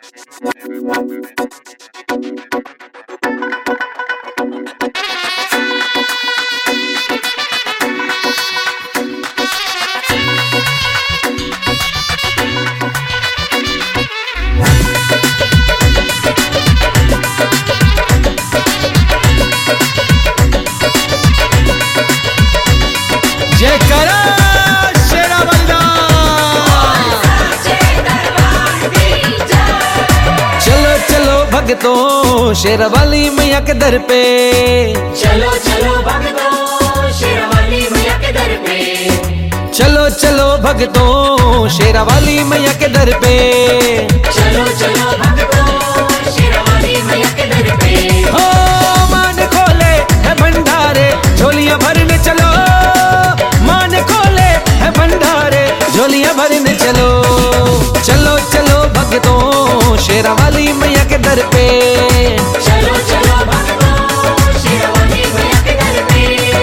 भगतों शेरावाली मैया के दर पे, चलो चलो भगतों शेरावाली मैया के दर पे, चलो चलो भगतों शेरावाली मैया के दर पे, चलो चलो भगतों शेरावाली मैया के दर पे। हो मान खोले है भंडारे झोलियां भरने चलो, मान खोले है भंडारे झोलियां भरने चलो, चलो चलो भगतों शेरावाली मैया के दर पे, चलो चलो भगतों शेरावाली मैया के दर पे।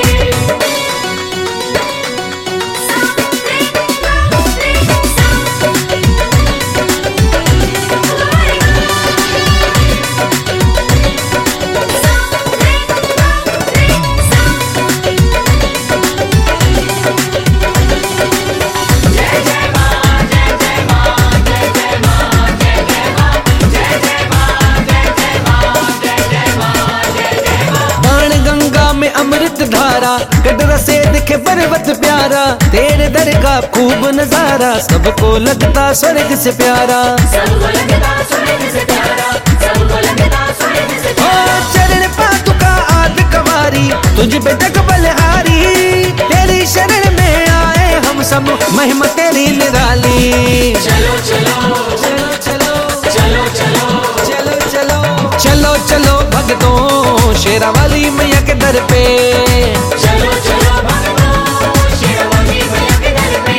अमृत धारा कटरा से दिखे पर्वत प्यारा, तेरे दर का खूब नजारा सबको लगता स्वर्ग से प्यारा, सबको लगता स्वर्ग से प्यारा, सबको लगता स्वर्ग से प्यारा। चरण पादुका आद कवारी तुझ पे तक बलहारी, तेरी शरण में आए हम सब महिमा तेरी निराली। चलो चलो चलो चलो चलो चलो चलो चलो चलो चलो भगतों शेरावाली मैया के दर पे, चलो चलो भगतों शेरावाली मैया के दर पे।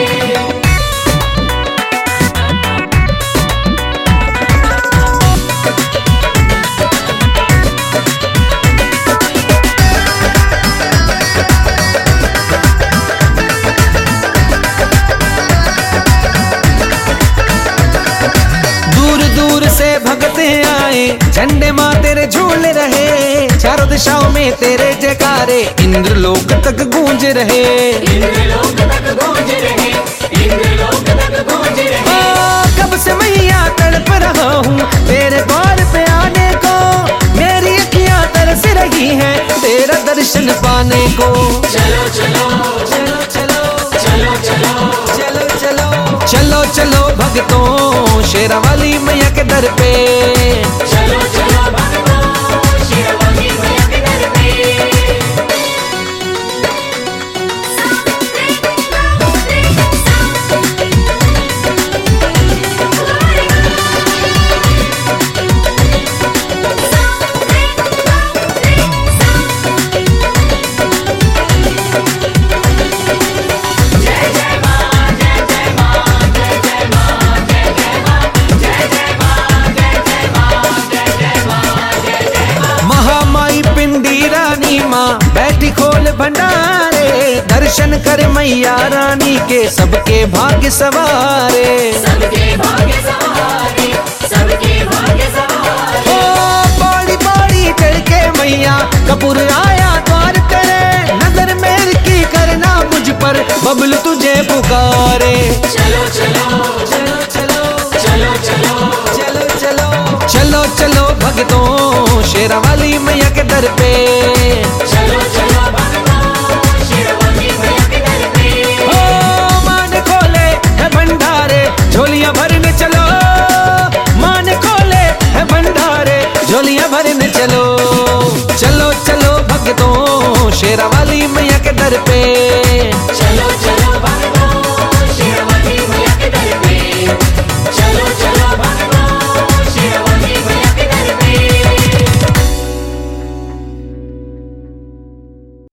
दूर दूर से भगते आए झंडे माँ तेरे झूल रहे, चारों दिशाओं में तेरे जयकारे इंद्र लोक तक गूंज रहे, इंद्रलोक तक गूंज रहे, इंद्रलोक तक गूंज रहे। कब से मैया तड़प रहा हूँ तेरे द्वार पे आने को, मेरी अखियाँ तरस रही हैं तेरा दर्शन पाने को। चलो चलो चलो चलो चलो चलो चलो चलो चलो चलो भगतों शेरावाली मैया के दर पे, चलो चलो भगतों शेरावाली मैया के दर पे। बैठी खोल भंडारे दर्शन कर मैया रानी के सबके भाग्य सवारे, सबके भाग्य सवारे, सबके भाग्य सवारे। ओ बड़ी बड़ी चढ़ के मैया कपूर आया द्वार करे, नजर मेर की करना मुझ पर बबलू तुझे पुकारे। चलो चलो चलो चलो चलो चलो चलो चलो चलो चलो भगतों शेरावाली मैया के दर पे, चलो चलो भगतों शेरावाली मैया के दर पे। ओ मान खोले है भंडारे झोलियां भरने चलो, मान खोले है भंडारे झोलियां भरने चलो, चलो चलो भगतों शेरावाली मैया के दर पे।